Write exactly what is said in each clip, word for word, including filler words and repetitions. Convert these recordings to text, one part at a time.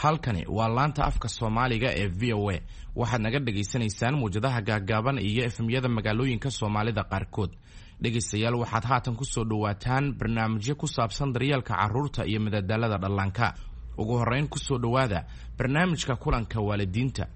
halkani waa laanta afka Soomaaliga ee V O A waxaad naga dhageysanaysaan muujadaha gaagaaban iyo efemyada magaalooyinka Soomaalida qaarkood. dhegeystayaal waxaad haatan ku soo dhawaataan barnaamijyo ku saabsan daryeelka carruurta iyo madadaalada dhallaanka. ugu horeyn ku soo dhawaada barnaamijka kulanka waalidiinta.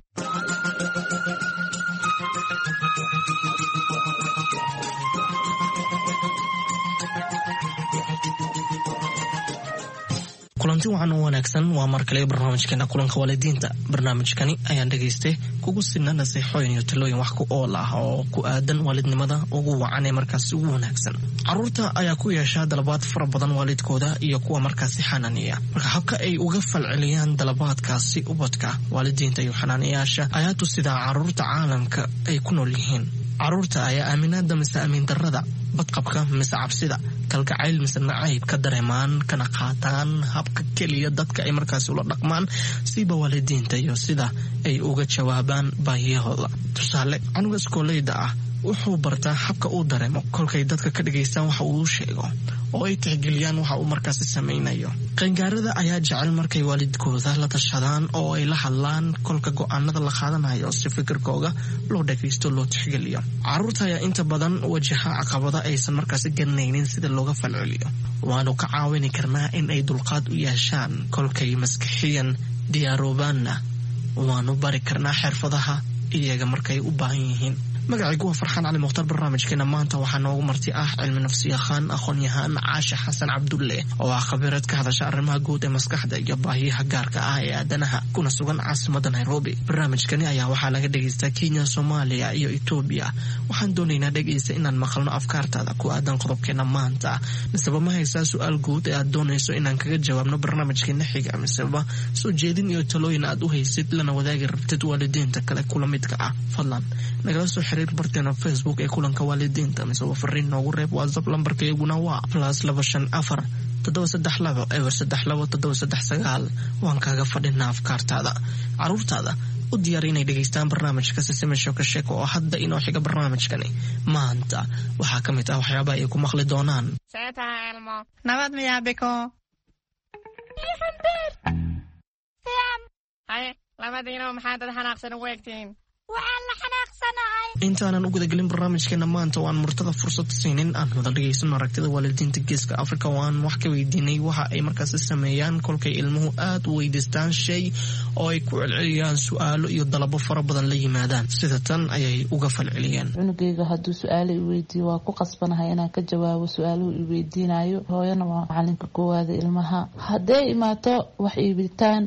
kulanti waxaan u wanaagsan waa markale barnaamijkeena kulanka waalidiinta. barnaamijkani ayaan dhageystay kugu sinna nasiixooyin iyo talooyin wax ku ool ah oo ku aadan waalidnimada ugu wacan ee markaasi ugu wanaagsan. carruurta ayaa ku yeesha dalabaad fara badan waalidkooda iyo kuwa markaasi xanaaniya. marka habka ay uga falceliyaan dalabaadkaasi ubadka waalidiinta iyo xanaaniyaasha ayaa tusidaa carruurta caalamka ay ku nool yihiin. carruurta ayaa aaminaada mise aamin darrada, badqabka mise cabsida, kalgacayl mise nacayb ka dareemaan kana qaataan habka keliya dadka ay markaasi ula dhaqmaan siiba waalidiinta iyo sida ay uga jawaabaan baahiyahooda. tusaale, canuga iskooleyda ah wuxuu bartaa habka uu dareemo kolkay dadka ka dhigaystaan waxa uu sheego oo ay tixgeliyaan waxa uu markaasi samaynayo. qaangaarada ayaa jecel markay waalidkooda la tashadaan oo ay la hadlaan kolka go'aanada la qaadanayo si fikirkooga loo dhagaysto loo tixgeliyo. carruurta ayaa inta badan wajaha caqabada aysan markaasi garanaynin sida looga falceliyo. waanu ka caawini karnaa in ay dulqaad u yeeshaan kolkay maskixiyan diyaaroobaanna waanu bari karnaa xirfadaha iyaga markay u baahan yihiin. magacaygu waa farxaan cali mukhtar. barnaamijkeena maanta waxaa noogu marti ah cilmi nafsiyaqaan aqoon-yahaan caashe xasan cabdulle oo ah khabiirad ka hadasha arrimaha guud ee maskaxda iyo baahiyaha gaarka ah ee aadanaha kuna sugan caasimada Nairobi. barnaamijkani ayaa waxaa laga dhegaystaa Kenya, Soomaaliya iyo Ethiopia. waxaan doonaynaa dhegeysta inaan maqalno afkaartaada ku aadan qodobkeena maanta. miseba ma haysaa su-aal guud ee aad doonayso inaan kaga jawaabno barnaamijkeena xiga, miseba soo jeedin iyo talooyin aad u haysid lana wadaagi rabtid waalidiinta kale kula midka ah, fadlan nagala soo barteena Facebook ee kulanka waalidiinta mise fariin noogu reeb. WhatsApp lambarkeeguna waa plus laba shan afar toddoba saddex laba eber saddex laba toddoba saddex sagaal. waan kaaga fadhinaa afkaartaada. carruurtaada u diyaar inay dhegaystaan barnaamijka Sesame Show sheeko oo hadda inoo xiga barnaamijkani maanta waxaa ka mid ah waxyaabaha ay ku maqli doonaan. nabad miyaa biko hay labadiina maxaad dad xanaaqsan u eegtiin? waxaan la xanaaqsanahay. intaanan u gudagelin barnaamijkeena maanta waan murtada fursad siinin aan wada dhegaysan aragtida waalidiinta geeska Afrika. waan wax ka weydiinay waxa ay markaasi sameeyaan kolkay ilmuhu aad u weydiistaan shay oo ay ku celceliyaan su'aalo iyo dalabo fara badan la yimaadaan. sida tan ayay uga falceliyaan. cunugayga hadduu su'aalo i weydiiyo waa ku qasbanahay inaan ka jawaabo su'aaluhu i weydiinayo. hooyana waa macalinka koowaada ilmaha. hadday imaato wax iibitaan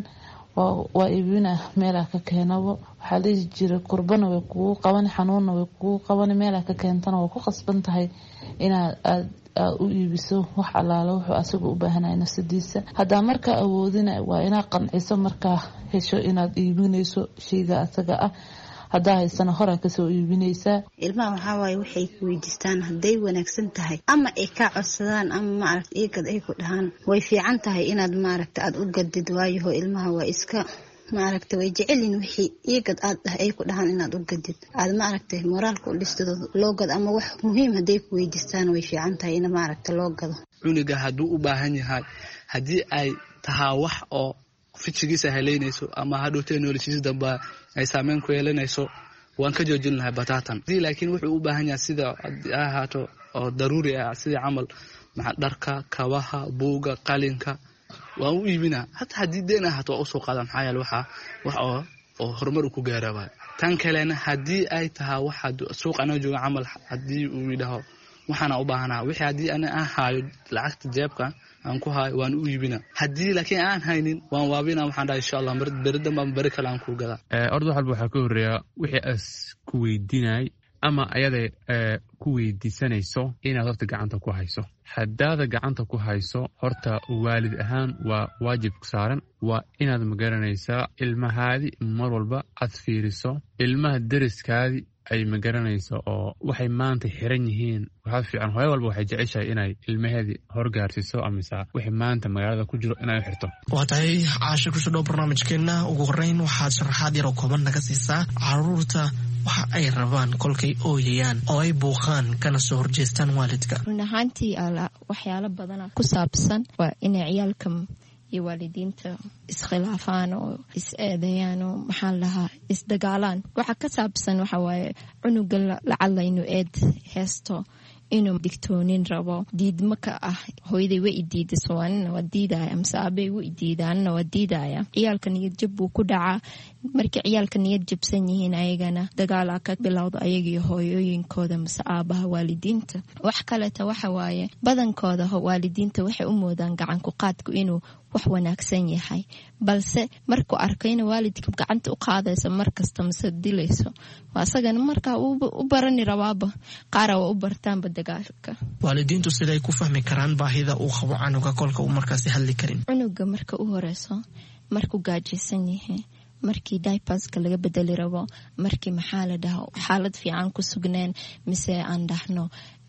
waa iibina meelaa ka keenabo. waxaa dhihi jira kurbana way kugu qaban, xanuunna way kugu qaban. meelaa ka keentana waa ku qasban tahay inaad aad u iibiso wax allaala wuxuu asaga u baahanaya nafsadiisa. haddaa markaa awoodina waa inaad qanciso markaa hesho inaad iibinayso shayga asaga ah. haddaa haysana horaa kasoo iibinaysaa. ilmaha waxaa waaye waxay ku weydiistaan hadday wanaagsan tahay ama ay kaa codsadaan ama maaragta iigad ay ku dhahaan way fiican tahay inaad maaragta aad u gadid. waayaho ilmaha waa iska maaragta way jecelin wixii iigad aad dhah ay ku dhahaan inaad u gadid aad maaragta moraalka u dhistado loo gado ama wax muhiim hadday ku weydiistaan way fiican tahay in maaragta loo gado. cunuga hadduu u baahan yahay haddii ay tahaa wax oo fijigiisa haleynayso ama hadhowtee noloshiisa dambe ay saameyn ku yeelanayso waan ka joojin lahay bataatan. hadii laakiin wuxuu u baahan yahay sida ahaato oo daruuri ah sida camal maxaa dharka, kabaha, buuga, qalinka waan u iibinaa. hataa haddii deen ahaato waa usoo qaada maxaa yeele waxa wax oo oo horumar ku gaaraba. tan kalena haddii ay tahaa waxa suuq anoo jooga camal haddii uu yidhaho waxaana u baahanaha wixii haddii ana aan haayo lacagta jeebka aan ku haayo waan u iibinaa. haddii laakiin aan haynin waan waabinaa. waxaan dhahay insha allah beridan baan beri kale aan ku gadaa. orda wax walba waxaa ka horreeya wixii as ku weydiinay ama ayada ku weydiisanayso inaad horta gacanta ku hayso. haddaada gacanta ku hayso horta waalid ahaan waa waajib saaran. waa inaad magaranaysaa ilmahaadi mar walba aad fiiriso. ilmaha deriskaadi ay magaranayso oo waxay maanta xiran yihiin. waxaa fiican hooyo walba waxay jeceshahay inay ilmaheedii horgaarsiiso amase wixii maanta magaalada ku jiro inay xirto. waa tahay caashe kusoo dhow barnaamijkeena. ugu horeyn waxaad sharaxaad yaroo kooban naga siisaa carruurta waxa ay rabaan kolkay ooyayaan oo ay buuqaan kana soo horjeestaan waalidka. run ahaantii waxyaalo badana ku saabsan waa inay ciyaalka iyo waalidiinta iskhilaafaan oo is eedayaan oo maxaa lahaa isdagaalaan waxa ka saabsan waxa waaye cunuga lacala inuu eed heesto inuu digtoonin rabo diidma ka ah hooyaday way idiiday soonina waa diidaya mise aabay way idiidaanna waa diidaya ciyaalka niyad jab buu ku dhacaa markii ciyaalka niyad jabsan yihiin ayagana dagaal ka bilowdo ayagii hooyooyinkooda mise aabaha waalidiinta wax kale ta waxa waaye badankooda waalidiinta waxay u moodaan gacan ku qaadku inuu wax wanaagsan yahay balse markuu arkayna waalidka gacanta u qaadaysa markasta mise dilayso waa asagana markaa u barani rabaaba qaara waa u bartaanba dagaalka waalidiintu siday ku fahmi karaan baahida uu qabo canuga kolka uu markaasi hadli karin cunuga marka u horeyso markuu gaajaysan yahay markii diaperska laga bedeli rabo markii maxaa la dhaho xaalad fiican ku sugneen mise aan dhahno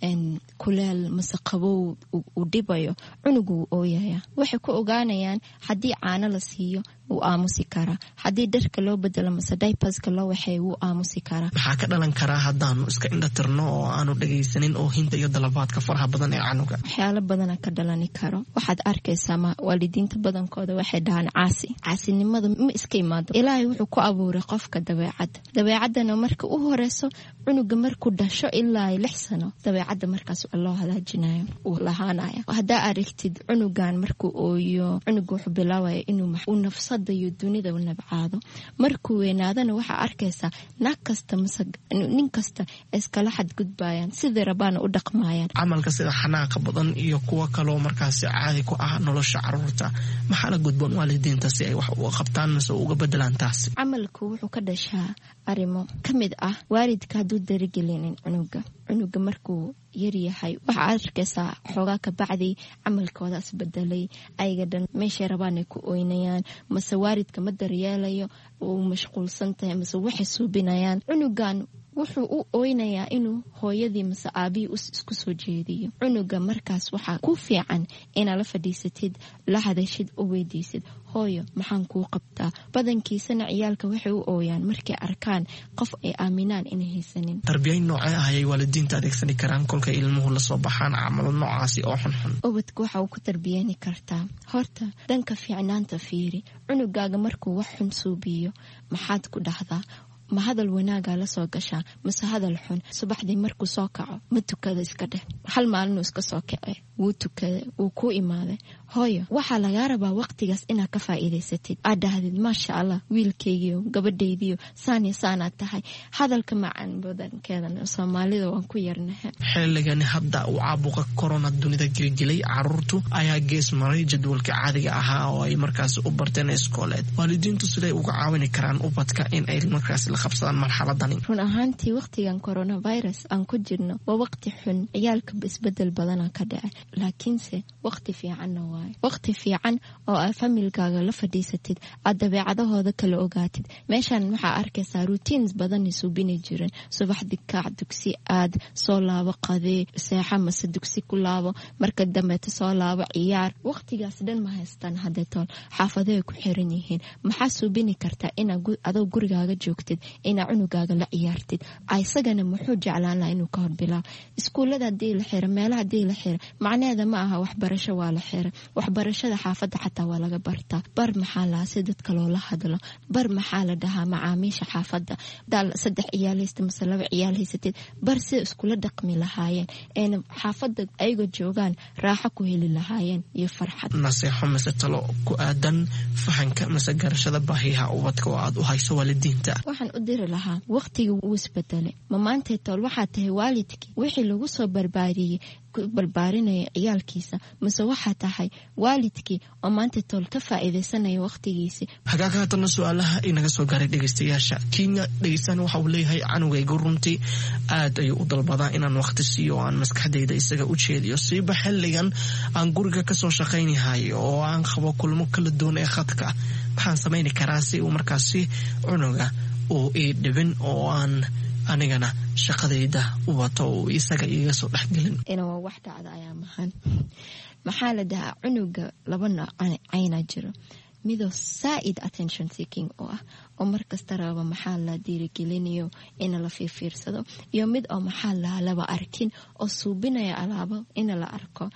kuleel mise qabow uu dhibayo cunugu uu ooyaya waxay ku ogaanayaan haddii caano la siiyo wuu aamusi karaa haddii dharka loo bedelo mise diaperska loo waxay wuu aamusi karaa maxaa ka dhalan karaa haddaanu iska indhatirno oo aanu dhagaysanin oo hinta iyo dalabaadka faraha badan ee canuga waxyaalo badana ka dhalani karo waxaad arkaysaa ma waalidiinta badankooda waxay dhahaan caasi caasinimada ma iska imaado ilaahay wuxuu ku abuuray qofka dabeecadda dabeecaddana marka u horeyso cunuga markuu dhasho ilaa lix sano dabeecadda markaas loo hagaajinayo uu lahaanaya haddaa aragtid cunugan markuu ooyo cunuga wuxuu bilaabaya inuu u nafsada iyo dunida u nabcaado markuu weynaadana waxaa arkaysaa naag kasta mise nin kasta iskala xadgudbayaan sidii rabaana u dhaqmayaan camalka sida xanaaqa badan iyo kuwa kaloo markaasi caadi ku ah nolosha caruurta maxaa la gudboon waalidiinta si ay wax uga qabtaan mise uga bedelaan taasi camalku wuxuu ka dhashaa arrimo ka mid ah waalidka hadduu daragelinin cunuga cunuga markuu yaryahay waxaa arkaysaa xoogaa ka bacdi camalkooda isbedelay ayaga dhan meeshay rabaan ay ku oynayaan mase waalidka ma daryeelayo uu mashquulsan tahay mase waxay suubinayaan cunugan wuxuu u oynayaa inuu hooyadii mise aabihii isku soo jeediyo cunuga markaas waxaa ku fiican inaad la fadhiisatid la hadashid u weydiisid hooyo maxaan kuu qabtaa badankiisana ciyaalka waxay u ooyaan markay arkaan qof ay aaminaan inay haysanin tarbiyayn noocee ah ayay waalidiinta adeegsani karaan kolkay ilmuhu lasoo baxaan camalo noocaasi oo xunxun ubadka waxa uu ku tarbiyeyni kartaa horta dhanka fiicnaanta fiiri cunugaaga markuu wax xun suubiyo maxaad ku dhahdaa ma hadal wanaaga la soo gashaa mise hadal xun subaxdii markuu soo kaco ma tukada iska dheh hal maalin uu iska soo kacay wuu tukaday wuu ku imaaday hooyo waxaa lagaa rabaa waqtigaas inaad ka faa'iidaysatid aad dhahdid maasha allah wiilkaygiio gabadhaydiio saan iyo saanaad tahay hadalka macaan badankeedan soomaalida waan ku yarnahay xilligani hadda uu caabuqa corona dunida gelgelay caruurtu ayaa gees maray jadwalka caadiga ahaa oo ay markaas u barteen iskooleed waalidiintu siday uga caawini karaan ubadka in ay markaas la qabsadaan marxaladani run ahaantii waqtigan coronavirus aan ku jirno waa waqti xun ciyaalka isbedel badana ka dhacay laakiinse waqti fiicanna waaye waqti fiican oo aad familkaaga la fadhiisatid aad dabeecadahooda kala ogaatid meeshan waxaa arkaysaa routines badan suubini jiren subaxdii kaac dugsi aad soo laabo qadee seexa mase dugsi ku laabo marka dambeeta soo laabo ciyaar waqtigaas dhan ma haystaan hadeetoon xaafaday ku xiran yihiin maxaa suubini kartaa inaad adoo gurigaaga joogtid inaa cunugaaga la ciyaartid isagana muxuu jeclaan lahaa inuu ka horbilaabo iskuullada haddii la xiro meelaha haddii la xiro macnaheeda ma aha waxbarasho waa la xira waxbarashada xaafadda xataa waa laga bartaa bar maxaa lahaa si dadka loola hadlo bar maxaa la dhahaa macaamiisha xaafadda daal saddex ciyaal haysta mase laba ciyaal haysatid bar sida iskula dhaqmi lahaayeen eena xaafadda ayagoo joogaan raaxo ku heli lahaayeen iyo farxad naseexo mase talo ku aadan fahanka mase garashada baahiyaha ubadka oo aad u hayso waalidiinta waxaan u diri lahaa waqtigii wuu isbedelay ma maantay tool waxaa tahay waalidkii wixii lagu soo barbaariyey barbaarinaya ciyaalkiisa mase waxaa tahay waalidkii oo maanta tool ka faa'iidaysanaya waqtigiisii hagaaga haddana su-aalaha inaga soo gaaray dhegaystayaasha kenya dhegaystaan waxa uu leeyahay canugayga runtii aad ayuu u dalbadaa inaan waqti siiyo oo aan maskaxdayda isaga u jeediyo siiba xilligan aan guriga kasoo shaqaynahay oo aan qabo kulmo kala duwan ee khadka maxaan samayni karaa si uu markaasi cunuga uu ii dhibin oo aan anigana shaqadayda u wato uu isaga iiga soo dhexgelin inaa wax dhacda ayaa mahan maxaa la dhahaa cunuga laba nooc cayna jiro midoo saa'id attention seeking oo ah oo markasta raba maxaa la dhiirigelinayo in la fiirfiirsado iyo mid oo maxaa la laba arkin oo suubinaya alaabo in la arko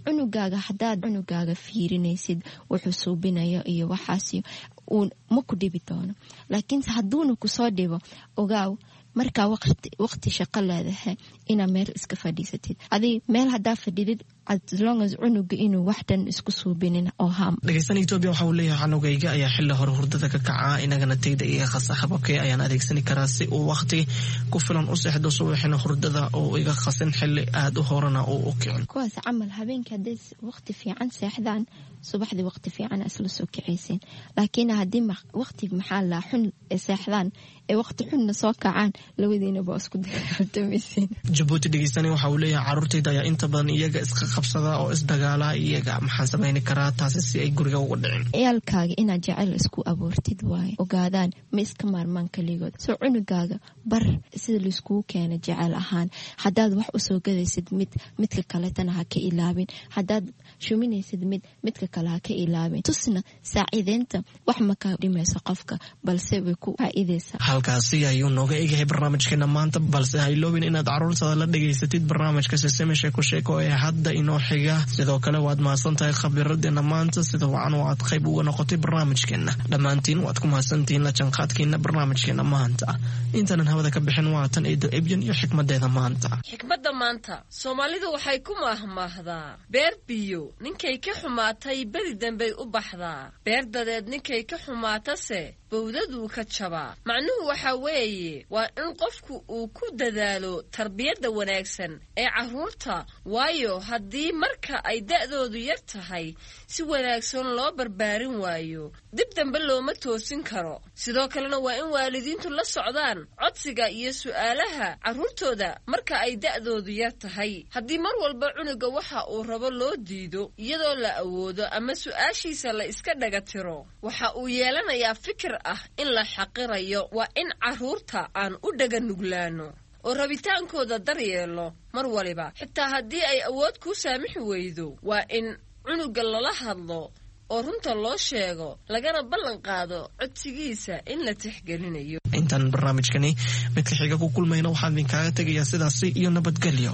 cunugaaga hadaad cunugaaga fiirinaysid wuxuu suubinayo iyo waxaas uu ma ku dhibi doono laakiin haduuna ku soo dhibo ogaaw marka waqti waqti shaqo leedahay ina meel iska fadhiisatid adi meel hadaa fadhidid as long as cunuga inuu waxdan isku suubinin oo ham dhageysan Ethiopia waxa uu leeyahay canugayga ayaa xilli hore hurdada ka kaca inagana tayda iga qasaxab okay ayaan adeegsan karaa si uu waqti ku filan u seexdo subaxina hurdada oo iga qasan xilli aad u horana oo u kicin kuwaas amal habeenkii haday waqti fiican seexdaan subaxdii waqti fiican asla soo kicaysin laakiin hadii waqti maxaa la xun seexdaan ee waqti xunna soo kacaan labadiina baa isku dagaaltamaysin Djibouti dhageysan waxa uu leeyahay carruurtayda ayaa inta badan iyaga iska qabsada oo isdagaala iyaga maxaan sameyn karaa taasi si ay guriga uga dhicin ciyaalkaaga inaad jecel isku abuurtid waay ogaadaan ma iska maarmaan kaligood soo cunugaaga bar sida la isku keena jecel ahaan hadaad wax u soo gadaysid mid midka kale tan ha ka ilaabin hadaad shuminaysid mid midka kale ha ka ilaabin tusna saaciideenta wax ma ka dhimayso qofka balse way ku faa'iideysaa halkaasi ayuu nooga eegay barnaamijkeena maanta balse ha iloobin inaad carruurtada la dhageysatid barnaamijka Sesame Sheeko Sheeko ee hadda inoo xiga sidoo kale waad mahadsantahay khabiiradeena maanta sida wacan oo aad qayb uga noqotay barnaamijkeena dhammaantiin waad ku mahadsantihiin la janqaadkeena barnaamijkeena maanta intaan hawada ka bixin waatan eedo ebyan iyo xikmadeeda maanta xikmada maanta Soomaalidu waxay ku maahmaahdaa beer biyo ninkay ka xumaatay bari dambay u baxdaa beer dadeed ninkay ka xumaatase bowdadu ka jabaa macnuhu waxa weeye waa in qofku uu ku dadaalo tarbiyada wanaagsan ee carruurta waayo haddii marka ay da'doodu yar tahay si wanaagsan loo barbaarin waayo dib dambe looma toosin karo sidoo kalena waa in waalidiintu la socdaan codsiga iyo su'aalaha carruurtooda marka ay da'doodu yar tahay haddii mar walba cunuga waxa uu rabo loo diido iyadoo la awoodo ama su'aashiisa la iska dhaga tiro waxa uu yeelanayaa fikir ah in la xaqirayo waa in carruurta aan u dhaga nuglaano oo rabitaankooda daryeelo mar waliba xitaa haddii ay awood ku saamixi weydo waa in cunuga lala hadlo oo runta loo sheego lagana ballan qaado codsigiisa in la tixgelinayo intaan barnaamijkani midka xiga ku kulmayna waxaan idinkaaga tegayaa sidaasi iyo nabadgelyo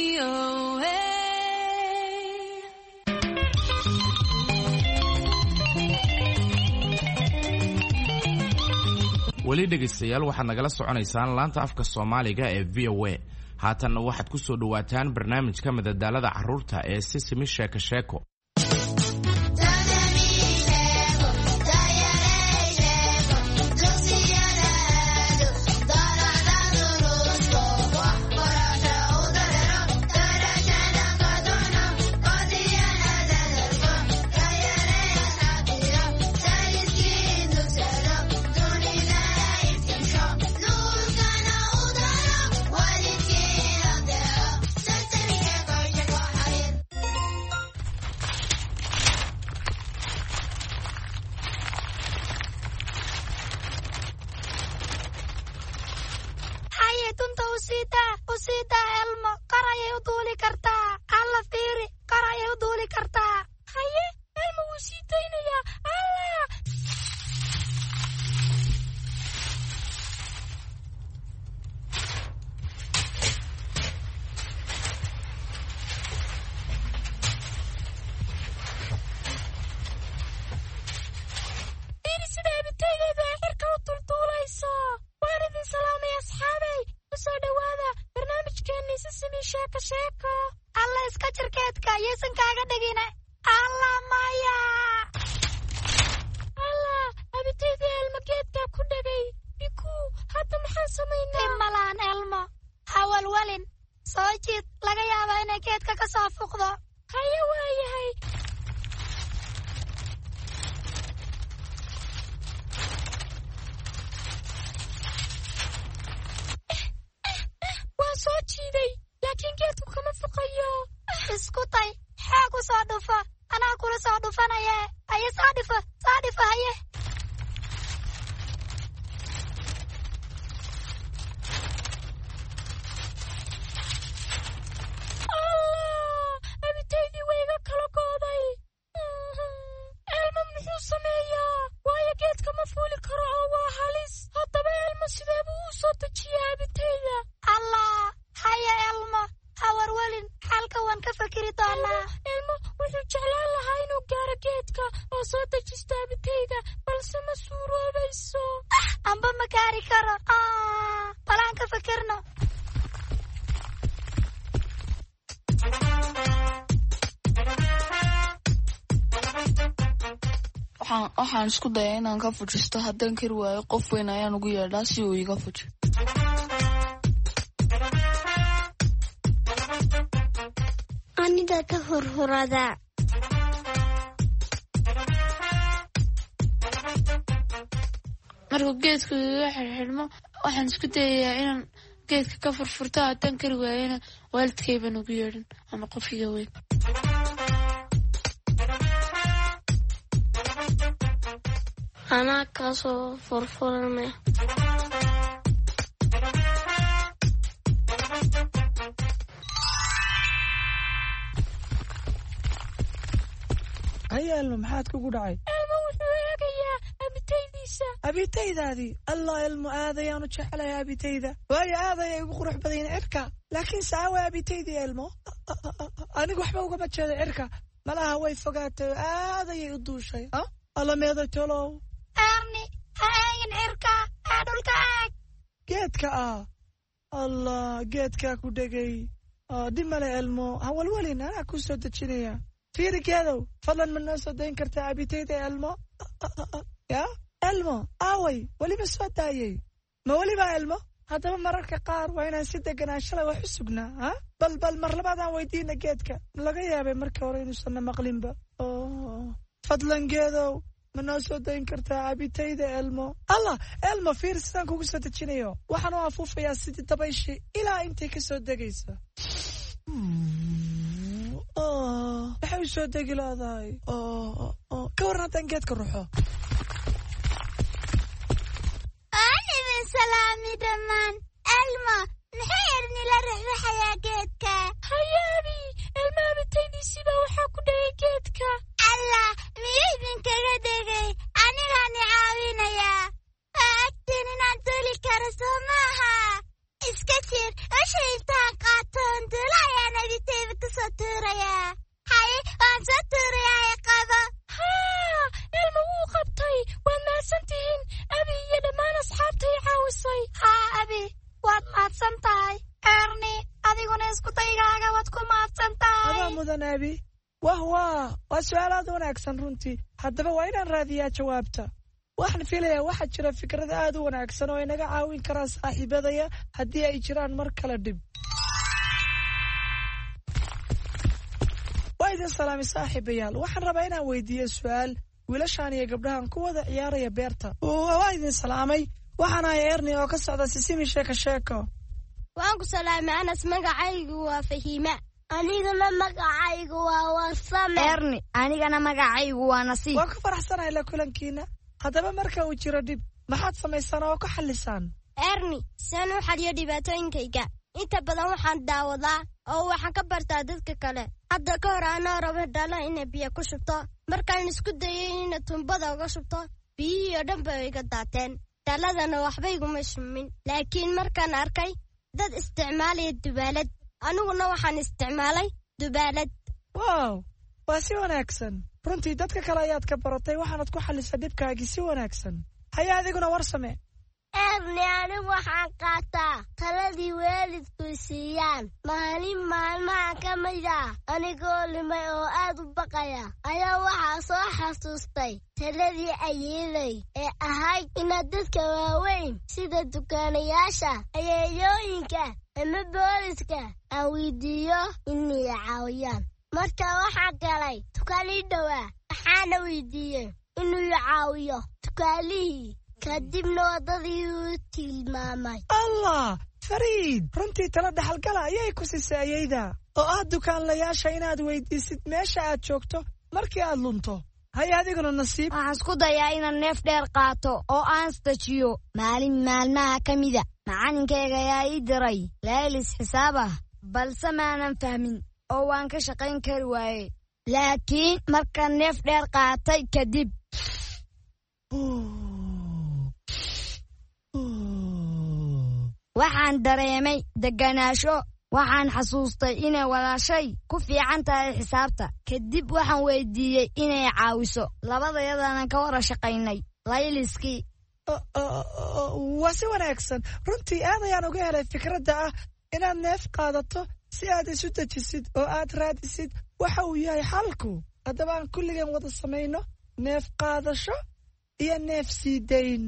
weli dhegaystayaal waxaad nagala soconaysaan laanta afka Soomaaliga ee V O A haatanna waxaad ku soo dhawaataan barnaamijka madadaalada carruurta ee Sesame Sheeko Sheeko Sesame Sheeko Sheeko alla iska jirkeedka ayaysan kaaga dhigina alla maya alla abitayda elmo geedka ku dhagay iku hadda maxaan samaynaa imalaan elmo hawal walin soo jiid laga yaabaa inay geedka ka soo fuqdo haya waayahay soo jiiday laakiin geedku kama fuqayo isku tay xaag u soo dhufa anaa kula soo dhufanaya aye soo dhifa soo dhifa haye allah waxaan isku dayaa inaan ka fujisto haddaan kari waayo qof weyn ayaan ugu yeedhaa si uu iga fujo. aniga ka hurhurada. markuu geedku iga xirxidhmo waxaan isku dayayaa inaan geedka ka furfurto haddaan kari waayona waalidkaybaan ugu yeedhin ama qof iga weyn. anaa kasoo furfurane. haya elmo maxaad kugu dhacay? elmo wuxuu eegayaa abitaydiisa. abitaydaadii? allah elmo aad ayaan u jecelahay abitayda, waayo aad ayay ugu qurux badan yihiin cirka. laakiin saawa abitaydii elmo anigu waxba ugama jeedo cirka, malaha way fogaatay aad ayay u duushay. alla meeday tolow. erni ha eegin cirka, aa dhulka eeg. geedka ah allah geedkaa ku dhegay. dhib male elmo ha walwalin, anaa kuu soo dejinaya. fiiri geedow, fadlan ma noo soo dayn kartaa abitayda elmo? ya elmo aaway weliba soo daayey ma weliba elmo? haddaba mararka qaar waa inaan si deganaan shalay wax u sugnaa. ha bal bal mar labaadaan weydiina geedka, laga yaabay markii hore inuusanna maqlinba. fadlan geedow ma noo soo dayn kartaa abitayda elmo? allah elmo fiiri sidaan kugu soo dejinayo, waxaan u afuufayaa sidii dabayshii ilaa intay ka soo degaysa. waxay u soo degi laadahay ka waran haddaan geedka ruxo. aan idin salaami dhammaan. elmo maxay ernila rexrexayaa geedka? hayaabi elmo abitaydiisiba waxaa ku dhegay geedka. allah miyuu idinkaga dhegay? anigaani caawinayaa. waa agtiin inaan duuli karo soo maaha. iska jir usha intaan qaatoon duula ayaan abitayda ku soo tuurayaa. haye waan soo tuurayaa qabo. haa elmo wuu qabtay. waad mahadsan tihiin abi iyo dhammaan asxaabtay caawisay. haa abi waad mahadsan tahay. erni adiguna isku daygaaga waad ku mahadsan tahay. adaa mudan abi. wah waa waa su-aalaad wanaagsan runtii. haddaba waa inaan raadiyaa jawaabta. waxaan filayaa waxaa jira fikrada aad u wanaagsan oo inaga caawin karaan saaxiibadaya haddii ay jiraan mar kale dhib. waa idin salaami saaxiibayaal, waxaan rabaa inaan weydiiyo su-aal wiilashaan iyo gabdhahan ku wada ciyaaraya beerta. waa idin salaamay, waxaan ahay erni oo ka socda sisimi sheeko sheeko. waan ku salaamay anas, magacaygu waa fahiima. anigana magacaygu waa warsame. erni anigana magacaygu waa nasiib. waan ku faraxsanahay la kulankiina. haddaba marka uu jiro dhib maxaad samaysaan oo ka xallisaan? erni saan u xaliyo dhibaatooyinkayga inta badan waxaan daawadaa oo waxaan ka bartaa dadka kale. hadda ka hor anoo rabo dhalo inay biyo ku shubto, markaan isku dayay inay tumbada uga shubto biyihii oo dhan bay iga daateen. dhaladana waxba iguma shumin. laakiin markaan arkay dad isticmaalaya dubaalad, aniguna waxaan isticmaalay dubaalad. wow waa si wanaagsan runtii. dadka kale ayaad ka baratay waxaanad ku xallisay dhibkaagii si wanaagsan. haya adiguna warsame. erni anigu waxaan qaataa taladii waalidku siiyaan. maalin maalmaha ka mid ah anigoo limay oo aad u baqaya ayaa waxaa soo xasuustay taladii ayeelay ee ahayd inaad dadka waaweyn sida dukaanayaasha, ayeeyooyinka ama booliska aan weydiiyo inay caawiyaan. marka waxaa galay tukaalii dhowaa, waxaana weydiiyey inuu i caawiyo tukaalihii. kadibna waddadii uu tilmaamay. allah fariid, runtii tala dhaxalgala ayay ku sisay ayayda oo ah dukaanlayaasha inaad weydiisid meesha aad joogto markii aad lunto. haya adiguna nasiib. waxaan isku dayaa inaan neef dheer qaato oo aan stajiyo. maalin maalmaha ka mida macalinkayga ayaa ii diray laylis xisaab ah, balse maanan fahmin oo waan ka shaqayn kari waaye. laakiin markaan neef dheer qaatay kadib waxaan dareemay deganaansho. waxaan xasuustay inay walaashay ku fiican tahay xisaabta. kadib waxaan weydiiyey inay caawiso. labadayadaanan ka wada shaqaynay layliskii. waa si wanaagsan runtii. aad ayaan uga helay fikradda ah inaad neef qaadato si aad isu dejisid oo aad raadisid waxa uu yahay xalku. haddaba aan kulligeen wada samayno neef qaadasho iyo neef sii dayn.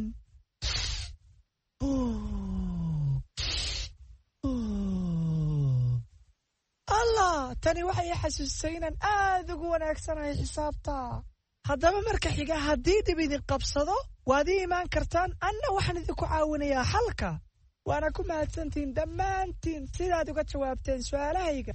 allah tani waxay i xasuusay inaan aad ugu wanaagsanahay xisaabta. haddaba marka xiga haddii dib idin qabsado waad ii imaan kartaan, anna waxaan idinku caawinayaa xalka. waana ku mahadsantihiin dhammaantiin sidaad uga jawaabteen su'aalahayga.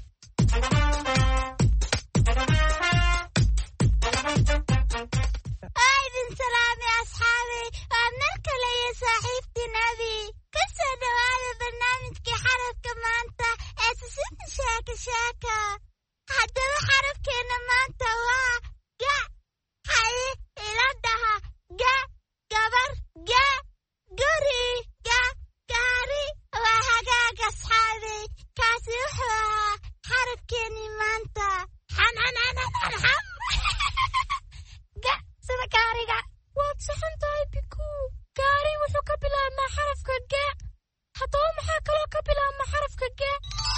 aydin salaami asxaabi, waa mar kale iyo saaxiibtii nabi. ka soo dhowaada barnaamijkii xarafka maanta ee sisinta sheeka sheeka. haddaba xarafkeenna maanta waa ga. haye ila dhaha ga gabar, ga guri, ga gaari. waa hagaag asxaabi, kaasi wuxuu ahaa xarafkeennii maanta. xananananarxam ga sida gaariga. waad saxan tahay biku, gaari wuxuu ka bilaabmaa xarafka ga. haddaba maxaa kaloo ka bilaabmaa xarafka ga?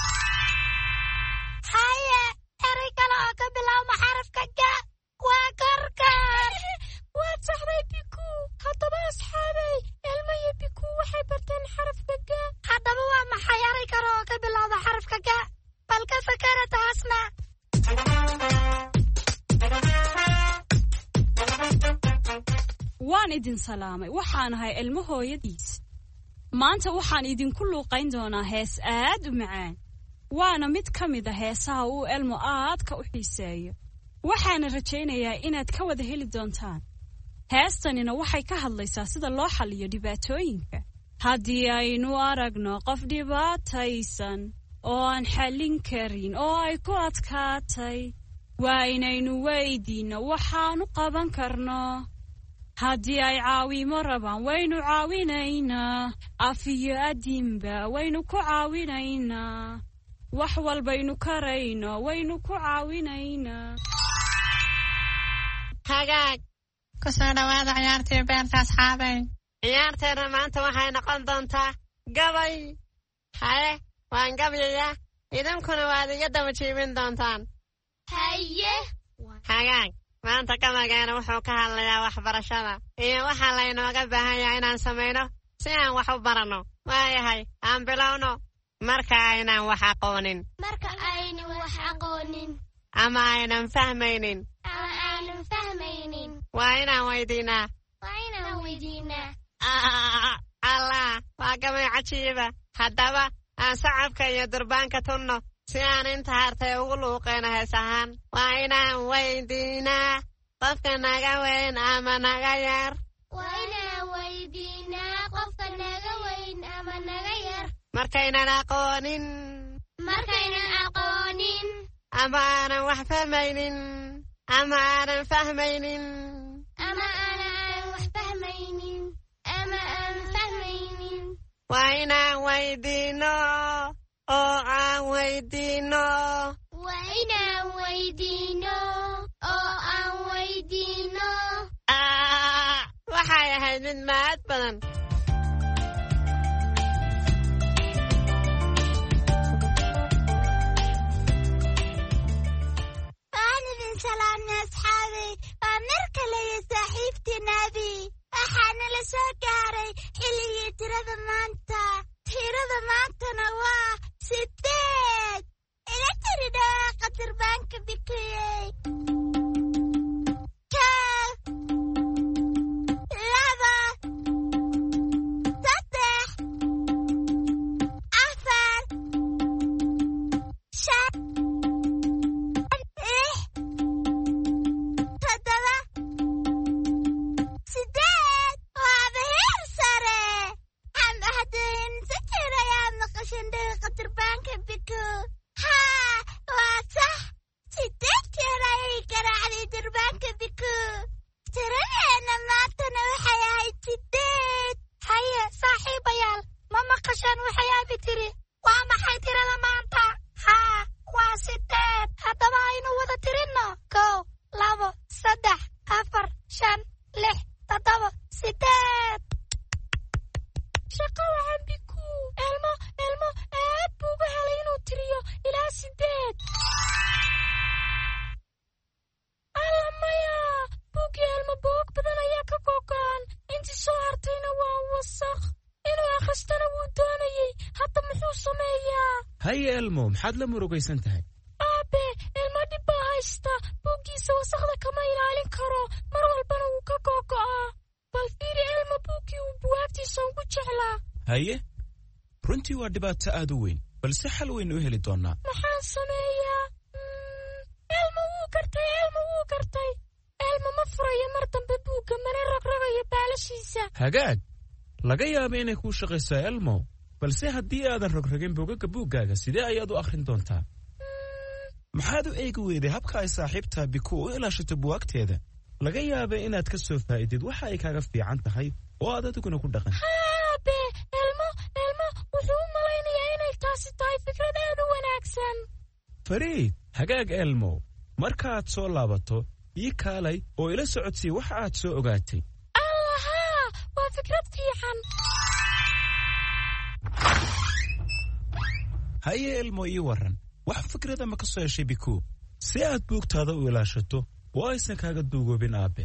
haye eray kale oo ka bilaabma xarafka ga waa karkar. waad saxday biku. haddaba asxaabay, elmo iyo biku waxay barteen xarafka ga. haddaba waa maxay eray kale oo ka bilaabma xarafka ga? bal ka fakara taasna. waan idin salaamay, waxaan ahay ilmo hooyadiis. maanta waxaan idinku luuqayn doonaa hees aad u macaan. waana mid ka mid a heesaha uu elmo aadka u xiiseeyo. waxaana rajaynayaa inaad ka wada heli doontaan. heestanina waxay ka hadlaysaa sida loo xalliyo dhibaatooyinka. haddii aynu aragno qof dhibaataysan oo aan xallin karin oo ay ku adkaatay, waa inaynu weydiinno waxaanu qaban karno. haddii ay caawimo rabaan waynu caawinaynaa, af iyo adinba waynu ku caawinaynaa. wax walbaynu karayno waynu ku caawinaynaa. hagaag ku soo dhowaada ciyaartii beerta asxaabay. ciyaarteena maanta waxay noqon doontaa gabay. haye waan gabayayaa, idinkuna waad iga daba jiibin doontaan. haye hagaag maanta gabaygeena wuxuu ka hadlayaa waxbarashada iyo waxaa laynooga baahan yahay inaan samayno si aan wax u baranno. waayahay aan bilowno. marka aynan wax aqoonin marka aynan wax aqoonin ama aynan fahmaynin ama aynan fahmaynin waa inaan weydiinaa waa inaan weydiinaa. allah waa gabay cajiiba. haddaba aan sacabka iyo durbaanka tunno si aan inta hartay ugu luuqayno hees ahaan. waa inaan weydiinaa qofka naga weyn ama naga yar. waa inaan weydiinaa qofka naga weyn ama naga yar. markaynan aqoonin markaynan aqoonin ama aanan wax fahmaynin ama aanan fahmaynin ama aanan wax fahmaynin ama aanan fahmaynin waa inaan weydiino oo aan weydiino. waa inaan weydiino oo aan weydiino. waxay ahayd mid mahad badan. waan idin salaamnay asxaabay, waa mar kale iyo saaxiibtii nabi. waxaana la soo gaaray xilligii tirada maanta. tirada maantana waa sideed. ila tiri dhawaaqa durbaanka bikiyey. kow laba saddex afar shan lix toddoba sideed. waaba heer sare. amba haddeen si jirayaa maqashan dhawaaqa durbaanka biko. haa waa sax, sideed jeer ayay garaacday durbaanka biko. tiradeena maantana waxay ahayd sideed. haye saaxiibayaal, ma maqashaan waxay abi tiri? waa maxay tirada maanta? haa waa sideed. haddaba aynu wada tirinno. kow labo saddex afar shan lix toddoba sideed. shaqo wacan biku. elmo elmo aad buu uga helay inuu tiriyo ilaa sideed. alla maya, buugii elmo boog badan ayaa ka gogo'ay. wasakh inuu akhistana wuu doonayey hadda muxuu sameeyaa haye elmo maxaad la murugaysan tahay aabe elmo dhib baa haysta buuggiisa wasakhda kama ilaalin karo mar walbana wuu ka googo'aa bal fiiri elmo buuggii uu buwaagtiisa ugu jeclaa haye runtii waa dhibaato aad u weyn balse xal weyn u heli doonaa maxaan sameeyaa elmo wuu gartay elmo wuu gartay elmo ma furayo mar dambe buugga mana ragragayo baalashiisa hagaag laga yaaba inay kuu shaqayso elmo balse haddii aadan rogragin buugagga buuggaaga sidee ayaad u akhrin doontaa maxaad u eegi weyday habka ay saaxiibtaa biku u ilaashato buwaagteeda laga yaaba inaad ka soo faa'iidid waxa ay kaaga fiican tahay oo aad adiguna ku dhaqan haabe elmo elmo wuxuu u malaynayaa inay taasi tahay fikrad aad u wanaagsan fariid hagaag elmo markaaad soo laabato ii kaalay oo ila socodsii waxa aad soo ogaatay allahaa waa fikrad fiican haye elmo ii warran wax fikrada ma ka soo heshay biku si aad buugtaada u ilaashato oo aysan kaaga duugoobin aabe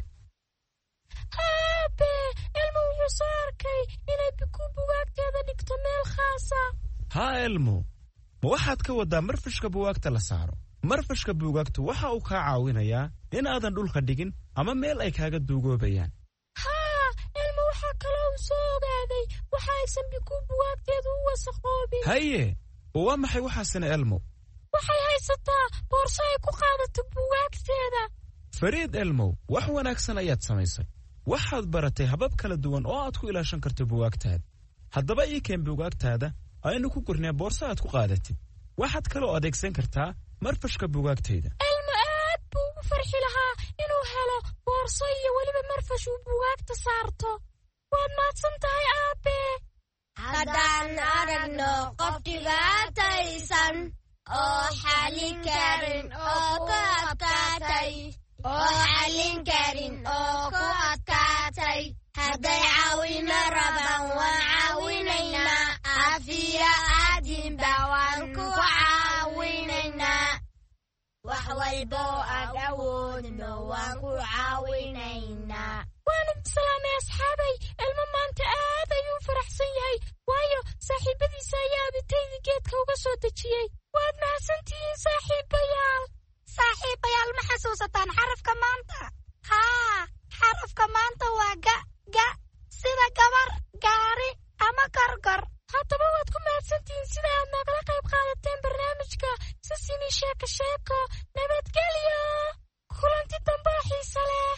aabe elmo wuxuu soo arkay inay biku buwaagteeda dhigto meel khaasa haa elmo ma waxaad ka waddaa marfashka buwaagta la saaro marfashka buugaagtu waxa uu kaa caawinayaa in aadan dhulka dhigin ama meel ay kaaga duugoobayaan haa elmo waxaa kaloo uu soo ogaaday waxa aysan biku buwaagteedu u wasakhoobin haye oo waa maxay waxaasina elmo waxay haysataa boorso ay ku qaadato buwaagteeda fariid elmow wax wanaagsan ayaad samaysay waxaad baratay habab kala duwan oo aad ku ilaashan karto buwaagtaada haddaba ii keen buugaagtaada aynu ku gurnee boorso aad ku qaadatid waxaad kaloo adeegsan kartaa marfashka buugaagtayda elmo aad buu ugu farxi lahaa inuu helo boorso iyo weliba marfash uu buugaagta saarto waad mahadsan tahay aabe haddaan aragno qof dhibaataysan oo xallin karin oo ku adkaatay oo xallin karin oo ku adkaatay hadday caawimo rabaan waan caawinaynaa afiya aadinba waan ku caawinaynaa wax walboo aan awoodno waan ku caawinaynaa waan idin salaamay asxaabay elmo maanta aad ayuu faraxsan yahay waayo saaxiibadiisa ayaa abitayda geedka uga soo dejiyey waad mahadsantihiin saaxiibayaal saaxiibayaal ma xasuusataan xarafka maanta haa xarafka maanta waa ga ga sida gabar gaari ama gargar haddaba waad ku mahadsantihiin sida aad nagala qayb qaadateen barnaamijka sisimi sheeko sheeko nabadgelyo kulanti dambaa xiise leh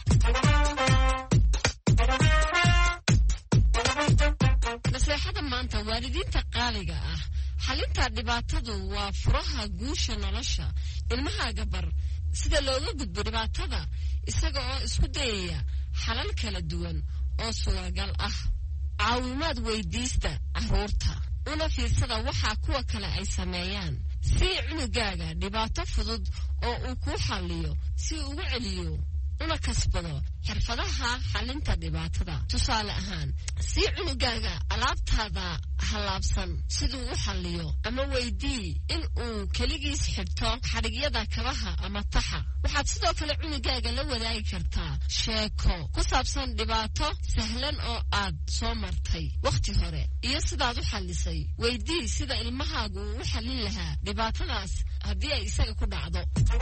naseexada maanta waalidiinta qaaliga ah xalinta dhibaatadu waa furaha guusha nolosha ilmahaaga bar sida looga gudbo dhibaatada isaga oo isku dayaya xalal kala duwan oo suuragal ah caawimaad weydiista carruurta una fiirsada waxaa kuwa kale ay sameeyaan sii cunugaaga dhibaato fudud oo uu kuu xalliyo si uu ugu celiyo una kasbado xirfadaha xalinta dhibaatada tusaale ahaan sii cunugaaga alaabtaada halaabsan siduu u xalliyo ama weydii in uu keligiis xidhto xadhigyada kabaha ama taxa waxaad sidoo kale cunugaaga la wadaagi kartaa sheeko ku saabsan dhibaato sahlan oo aad soo martay wakhti hore iyo sidaad u xallisay weydii sida ilmahaagu uu u xallin lahaa dhibaatadaas haddii ay isaga ku dhacdo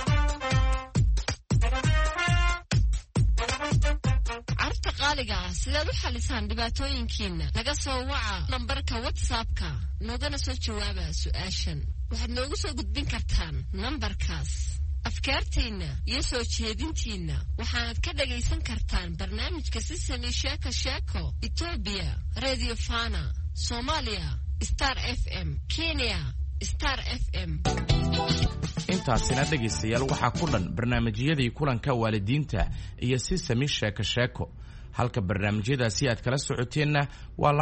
carruurta qaaliga ah sidaad u xallisaan dhibaatooyinkiina naga soo waca nambarka whatsappka noogana soo jawaaba su-aashan waxaad noogu soo gudbin kartaan nambarkaas afkaartiinna iyo soo jeedintiinna waxaanad ka dhagaysan kartaan barnaamijka sisami sheeko sheeko etoobiya radio fana soomaaliya star f m kenya star f m intaasina dhegaystayaal waxaa ku dhan barnaamijyadii kulanka waalidiinta iyo sisami sheeko sheeko halka barnaamijyadaasi aad kala socoteenna waa